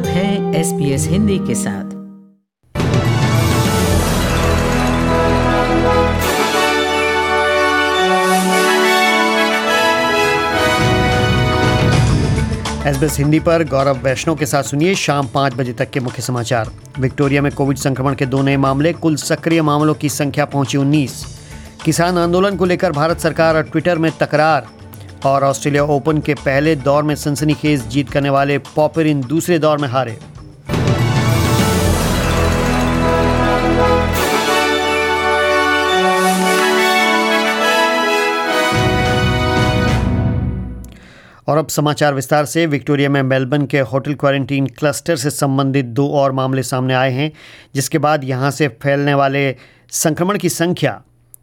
आप हैं SBS हिंदी के साथ। SBS हिंदी पर गौरव वैष्णव के साथ सुनिए शाम 5 बजे तक के मुख्य समाचार। विक्टोरिया में कोविड संक्रमण के 2 नए मामले, कुल सक्रिय मामलों की संख्या पहुंची 19। किसान आंदोलन को लेकर भारत सरकार और ट्विटर में तकरार। और ऑस्ट्रेलिया ओपन के पहले दौर में सनसनीखेज जीत करने वाले पॉपरिन दूसरे दौर में हारे। और अब समाचार विस्तार से। विक्टोरिया में मेलबर्न के होटल क्वारंटीन क्लस्टर से संबंधित 2 और मामले सामने आए हैं, जिसके बाद यहां से फैलने वाले संक्रमण की संख्या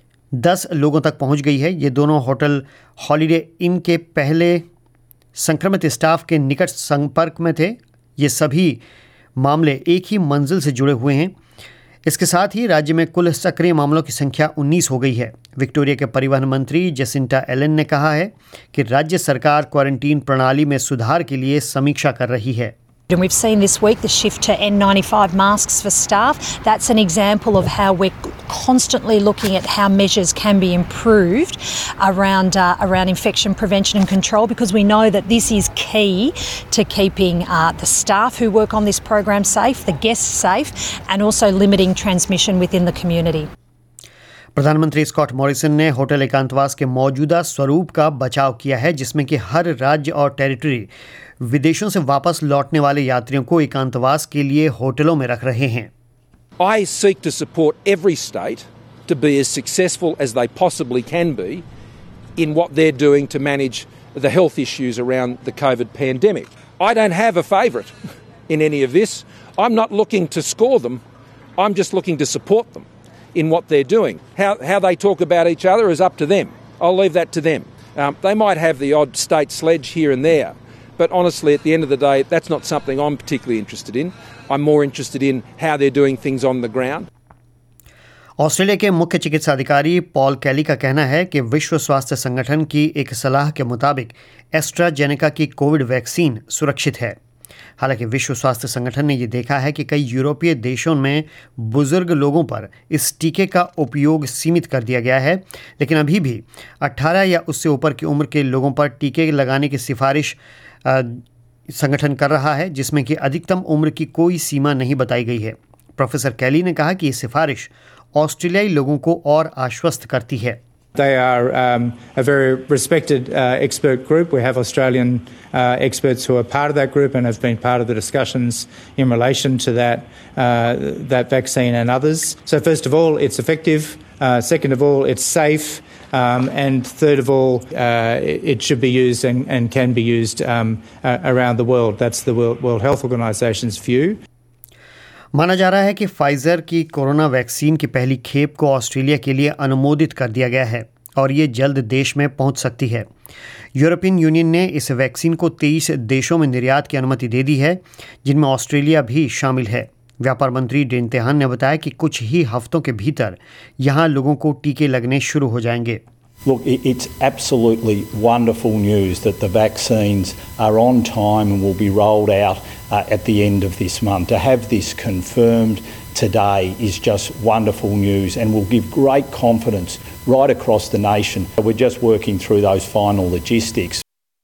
10 लोगों तक पहुंच गई है। ये दोनों होटल हॉलिडे इन के पहले संक्रमित स्टाफ के निकट संपर्क में थे। ये सभी मामले एक ही मंजिल से जुड़े हुए हैं। इसके साथ ही राज्य में कुल सक्रिय मामलों की संख्या 19 हो गई है। विक्टोरिया के परिवहन मंत्री जेसिंटा एलन ने कहा है कि राज्य सरकार क्वारंटीन प्रणाली में सुधार के लिए समीक्षा कर रही है। And we've seen this week the shift to N95 masks for staff. That's an example of how we're constantly looking at how measures can be improved around infection prevention and control, because we know that this is key to keeping the staff who work on this program safe, the guests safe, and also limiting transmission within the community. प्रधानमंत्री Scott Morrison ने hotel एकांतवास के मौजूदा स्वरूप का बचाव किया है, जिसमें कि हर राज्य और टेरिटरी विदेशों से वापस लौटने वाले यात्रियों को एकांतवास के लिए होटलों में रख रहे हैं। I seek to support every state to be as successful as they possibly can be in what they're doing to manage the health issues around the COVID pandemic. I don't have a favourite in any of this. I'm not looking to score them. I'm just looking to support them in what they're doing. How they talk about each other is up to them. I'll leave that to them. They might have the odd state sledge here and there, but honestly, at the end of the day, that's not something I'm particularly interested in. I'm more interested in how they're doing things on the ground. Australia के मुख्य चिकित्सा अधिकारी Paul कैली का कहना है कि विश्व स्वास्थ्य संगठन की एक सलाह के मुताबिक एस्ट्राजेनेका की कोविड वैक्सीन सुरक्षित है। हालांकि विश्व स्वास्थ्य संगठन ने यह देखा है कि कई यूरोपीय देशों में बुजुर्ग लोगों पर इस टीके का उपयोग सीमित कर दिया गया है, लेकिन अभी भी 18 या उससे ऊपर की उम्र के लोगों पर टीके लगाने की सिफारिश संगठन कर रहा है, जिसमें कि अधिकतम उम्र की कोई सीमा नहीं बताई गई है। प्रोफेसर कैली ने कहा कि ये सिफारिश ऑस्ट्रेलियाई लोगों को और आश्वस्त करती है। They are a very respected expert group. We have Australian experts who are part of that group and have been part of the discussions in relation to that vaccine and others. So first of all, it's effective. Second of all, it's safe. And third of all, it should be used and can be used around the world. That's the World Health Organization's view. माना जा रहा है कि Pfizer की corona vaccine की पहली खेप को ऑस्ट्रेलिया के लिए अनुमोदित कर दिया गया है और ये जल्द देश में पहुंच सकती है। यूरोपियन यूनियन ने इस वैक्सीन को 23 देशों में निर्यात की अनुमति दे दी है, जिनमें ऑस्ट्रेलिया भी शामिल है। व्यापार मंत्री डेन तेहान ने बताया कि कुछ ही हफ्तों के भीतर यहाँ लोगों को टीके लगने शुरू हो जाएंगे। Look, it's absolutely wonderful news that the vaccines are on time and will be rolled out at the end of this month. To have this confirmed today is just wonderful news and will give great confidence right across the nation. We're just working through those final logistics.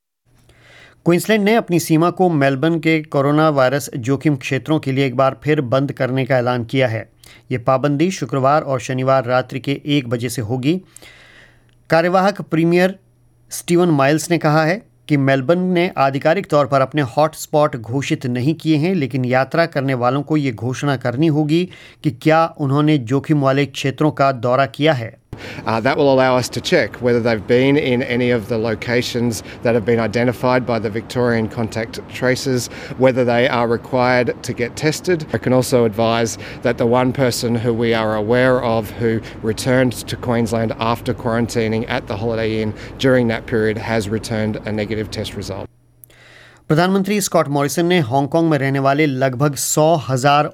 Queensland ने अपनी सीमा को Melbourne के corona virus जोखिम क्षेत्रों के लिए एक बार फिर बंद करने का ऐलान किया है। ये पाबंदी शुक्रवार और शनिवार रात्रि के 1 बजे से होगी। कार्यवाहक प्रीमियर स्टीवन माइल्स ने कहा है कि मेलबर्न ने आधिकारिक तौर पर अपने हॉटस्पॉट घोषित नहीं किए हैं, लेकिन यात्रा करने वालों को ये घोषणा करनी होगी कि क्या उन्होंने जोखिम वाले क्षेत्रों का दौरा किया है। That will allow us to check whether they've been in any of the locations that have been identified by the Victorian contact tracers, whether they are required to get tested. I can also advise that the one person who we are aware of who returned to Queensland after quarantining at the Holiday Inn during that period has returned a negative test result. प्रधानमंत्री Scott Morrison ने Hong Kong में रहने वाले लगभग 100,000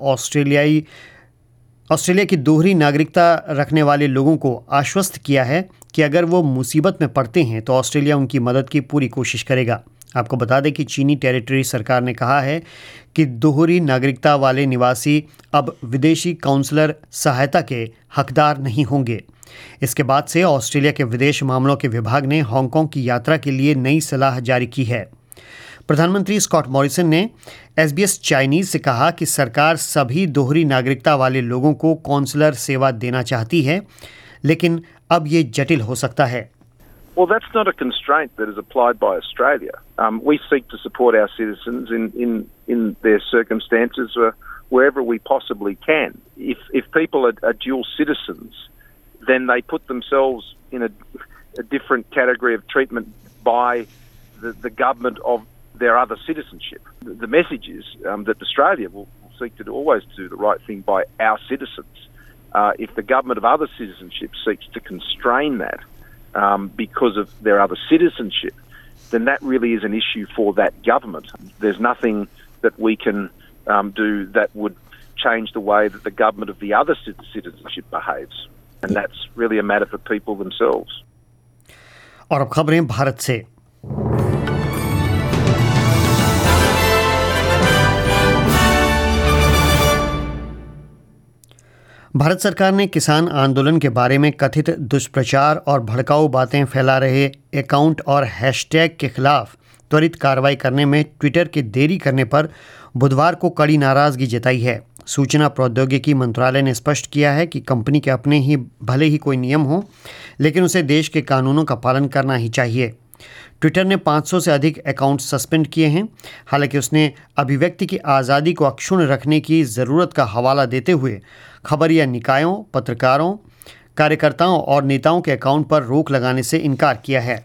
Australia की दोहरी नागरिकता रखने वाले लोगों को आश्वस्त किया है कि अगर वो मुसीबत में पड़ते हैं तो ऑस्ट्रेलिया उनकी मदद की पूरी कोशिश करेगा। आपको बता दें कि चीनी टेरिटरी सरकार ने कहा है कि दोहरी नागरिकता वाले निवासी अब विदेशी काउंसलर सहायता के हकदार नहीं होंगे। इसके बाद से ऑस्ट्रेलिया के विदेश मामलों के विभाग ने हांगकांग की यात्रा के लिए नई सलाह जारी की है। प्रधानमंत्री स्कॉट मॉरिसन ने SBS चाइनीज से कहा कि सरकार सभी दोहरी नागरिकता वाले लोगों को काउंसलर सेवा देना चाहती है, लेकिन अब ये जटिल हो सकता है। Well, that's not a constraint that is applied by Australia. We seek to support our citizens in their circumstances wherever we possibly can. If people are dual citizens, then they put themselves in a different category of treatment by the government of their other citizenship. The message is that Australia will seek to always do the right thing by our citizens. If the government of other citizenship seeks to constrain that because of their other citizenship, then that really is an issue for that government. There's nothing that we can do that would change the way that the government of the other citizenship behaves. And that's really a matter for people themselves. और अब खबरें भारत से। भारत सरकार ने किसान आंदोलन के बारे में कथित दुष्प्रचार और भड़काऊ बातें फैला रहे अकाउंट और हैशटैग के खिलाफ त्वरित कार्रवाई करने में ट्विटर के देरी करने पर बुधवार को कड़ी नाराजगी जताई है। सूचना प्रौद्योगिकी मंत्रालय ने स्पष्ट किया है कि कंपनी के अपने ही भले ही कोई नियम हो, लेकिन उसे देश के कानूनों का पालन करना ही चाहिए। ट्विटर ने 500 से अधिक अकाउंट सस्पेंड किए हैं। हालांकि उसने अभिव्यक्ति की आज़ादी को अक्षुण्ण रखने की ज़रूरत का हवाला देते हुए खबरिया निकायों, पत्रकारों, कार्यकर्ताओं और नेताओं के अकाउंट पर रोक लगाने से इनकार किया है।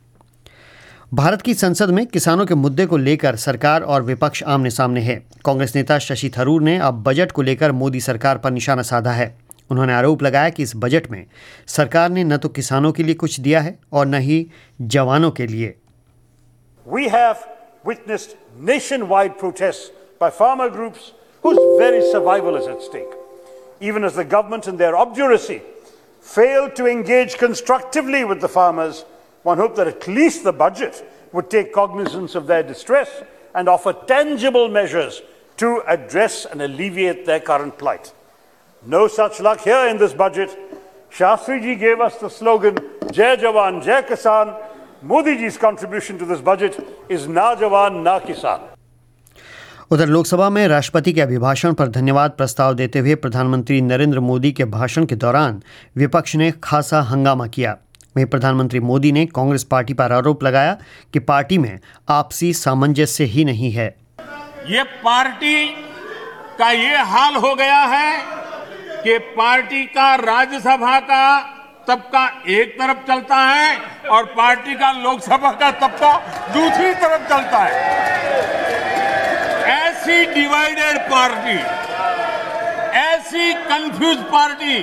भारत की संसद में किसानों के मुद्दे को लेकर सरकार और विपक्ष आमने सामने है। कांग्रेस नेता शशि थरूर ने अब बजट को लेकर मोदी सरकार पर निशाना साधा है। उन्होंने आरोप लगाया कि इस बजट में सरकार ने न तो किसानों के लिए कुछ दिया है और न ही जवानों के लिए। We have witnessed nationwide protests by farmer groups whose very survival is at stake. Even as the government in their obduracy failed to engage constructively with the farmers, one hoped that at least the budget would take cognizance of their distress and offer tangible measures to address and alleviate their current plight. No such luck here in this budget. Shastri ji gave us the slogan, Jai Jawan, Jai Kisan. Modi ji's contribution to this budget is Na Jawan, Na Kisan. उधर लोकसभा में राष्ट्रपति के अभिभाषण पर धन्यवाद प्रस्ताव देते हुए प्रधानमंत्री नरेंद्र मोदी के भाषण के दौरान विपक्ष ने खासा हंगामा किया। वहीं प्रधानमंत्री मोदी ने कांग्रेस पार्टी पर आरोप लगाया कि पार्टी में आपसी सामंजस्य ही नहीं है। ये पार्टी का ये हाल हो गया है कि पार्टी का राज्यसभा का तबका एक तरफ चलता है और पार्टी का लोकसभा का तबका दूसरी तरफ चलता है। ऐसी डिवाइडेड पार्टी, ऐसी कंफ्यूज पार्टी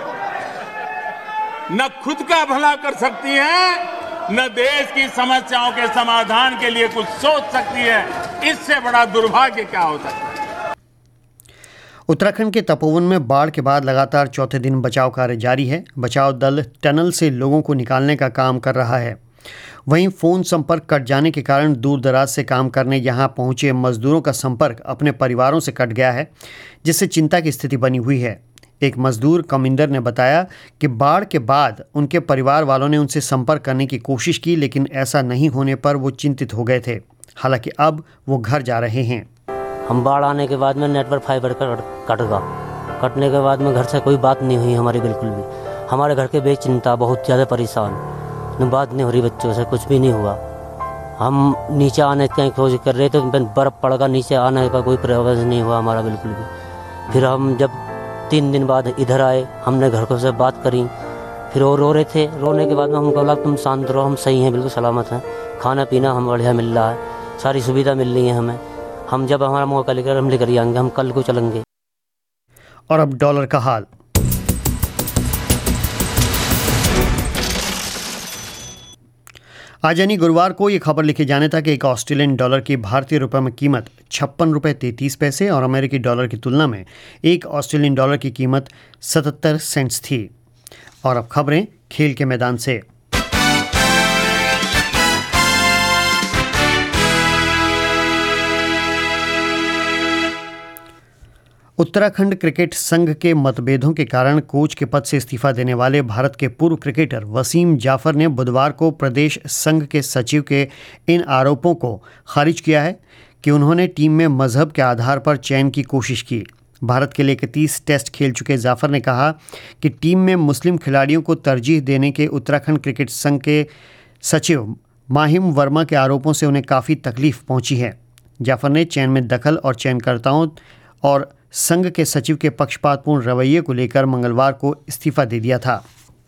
न खुद का भला कर सकती है, न देश की समस्याओं के समाधान के लिए कुछ सोच सकती है। इससे बड़ा दुर्भाग्य क्या हो सकता है। उत्तराखंड के तपोवन में बाढ़ के बाद लगातार चौथे दिन बचाव कार्य जारी है। बचाव दल टनल से लोगों को निकालने का काम कर रहा है। वहीं फ़ोन संपर्क कट जाने के कारण दूर दराज से काम करने यहां पहुंचे मजदूरों का संपर्क अपने परिवारों से कट गया है, जिससे चिंता की स्थिति बनी हुई है। एक मजदूर कमिंदर ने बताया कि बाढ़ के बाद उनके परिवार वालों ने उनसे संपर्क करने की कोशिश की, लेकिन ऐसा नहीं होने पर वो चिंतित हो गए थे। हालांकि अब वो घर जा रहे हैं। हम बाढ़ आने के बाद में नेटवर्क फाइबर कट गया। कटने के बाद में घर से कोई बात नहीं हुई हमारी, बिल्कुल भी। हमारे घर के बेचिंता, बहुत ज़्यादा परेशान, न बात नहीं हो रही, बच्चों से कुछ भी नहीं हुआ। हम नीचे आने की खोज कर रहे थे, बर्फ़ पड़गा, नीचे आने का कोई प्रयास नहीं हुआ हमारा बिल्कुल भी। फिर हम जब 3 दिन बाद इधर आए, हमने घर को से बात करी, फिर वो रो रहे थे। रोने के बाद में हमको बोला तुम शांत रहो, हम सही हैं, बिल्कुल सलामत हैं, खाना पीना हम बढ़िया मिल रहा है, सारी सुविधा मिल रही है हमें। हम जब हमारा मौका लेकर हम लेकर आएंगे, हम कल को चलेंगे। और अब डॉलर का हाल। आज यानी गुरुवार को ये खबर लिखे जाने तक एक ऑस्ट्रेलियन डॉलर की भारतीय रुपये में कीमत 56 रुपये 33 पैसे और अमेरिकी डॉलर की तुलना में एक ऑस्ट्रेलियन डॉलर की कीमत 77 सेंट्स थी। और अब खबरें खेल के मैदान से। उत्तराखंड क्रिकेट संघ के मतभेदों के कारण कोच के पद से इस्तीफा देने वाले भारत के पूर्व क्रिकेटर वसीम जाफर ने बुधवार को प्रदेश संघ के सचिव के इन आरोपों को खारिज किया है कि उन्होंने टीम में मजहब के आधार पर चयन की कोशिश की। भारत के लिए 31 टेस्ट खेल चुके जाफर ने कहा कि टीम में मुस्लिम खिलाड़ियों को तरजीह देने के उत्तराखंड क्रिकेट संघ के सचिव माहिम वर्मा के आरोपों से उन्हें काफ़ी तकलीफ पहुंची है। जाफर ने चयन में दखल और चयनकर्ताओं और संघ के सचिव के पक्षपातपूर्ण रवैये को लेकर मंगलवार को इस्तीफा दे दिया था।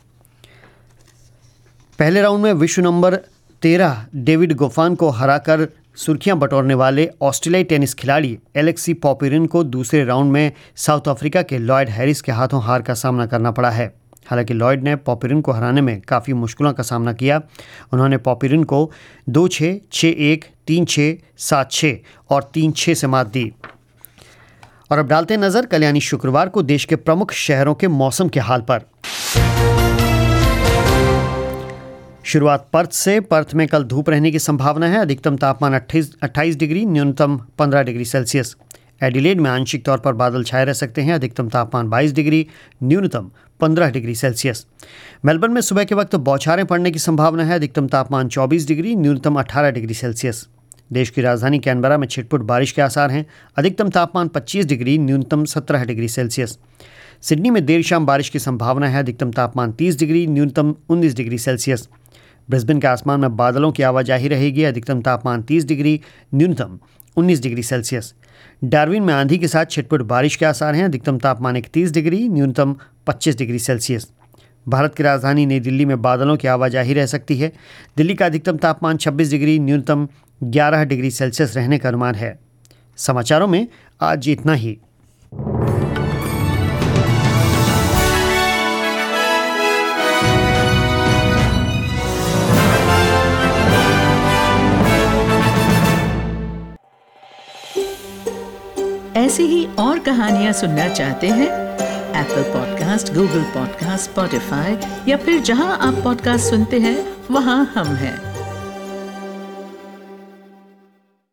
पहले राउंड में विश्व नंबर 13 डेविड गोफान को हराकर सुर्खियां बटोरने वाले ऑस्ट्रेलियाई टेनिस खिलाड़ी एलेक्सी पॉपिरिन को दूसरे राउंड में साउथ अफ्रीका के लॉयड हैरिस के हाथों हार का सामना करना पड़ा है। हालांकि लॉयड ने पॉपिरिन को हराने में काफ़ी मुश्किलों का सामना किया। उन्होंने पॉपिरिन को 2-6, 6-1, 3-6, 7-6 और 3-6 से मात दी। और अब डालते नजर कल यानी शुक्रवार को देश के प्रमुख शहरों के मौसम के हाल पर। शुरुआत पर्थ से। पर्थ में कल धूप रहने की संभावना है। अधिकतम तापमान 28 डिग्री, न्यूनतम 15 डिग्री सेल्सियस। एडिलेड में आंशिक तौर पर बादल छाए रह सकते हैं। अधिकतम तापमान 22 डिग्री, न्यूनतम 15 डिग्री सेल्सियस। मेलबर्न में सुबह के वक्त बौछारें पड़ने की संभावना है। अधिकतम तापमान 24 डिग्री, न्यूनतम 18 डिग्री सेल्सियस। देश की राजधानी कैनबरा में छिटपुट बारिश के आसार हैं। अधिकतम तापमान 25 डिग्री, न्यूनतम 17 डिग्री सेल्सियस। सिडनी में देर शाम बारिश की संभावना है। अधिकतम तापमान 30 डिग्री, न्यूनतम 19 डिग्री सेल्सियस। ब्रिस्बेन के आसमान में बादलों की आवाजाही रहेगी। अधिकतम तापमान 30 डिग्री, न्यूनतम 19 डिग्री सेल्सियस। डार्विन में आंधी के साथ छिटपुट बारिश के आसार हैं। अधिकतम तापमान 31 डिग्री, न्यूनतम 25 डिग्री सेल्सियस। भारत की राजधानी नई दिल्ली में बादलों की आवाजाही रह सकती है। दिल्ली का अधिकतम तापमान 26 डिग्री, न्यूनतम 11 डिग्री सेल्सियस रहने का अनुमान है। समाचारों में आज इतना ही। ऐसी ही और कहानियां सुनना चाहते हैं? Apple podcast, Google podcast, Spotify या फिर जहां आप पॉडकास्ट सुनते हैं वहां हम हैं।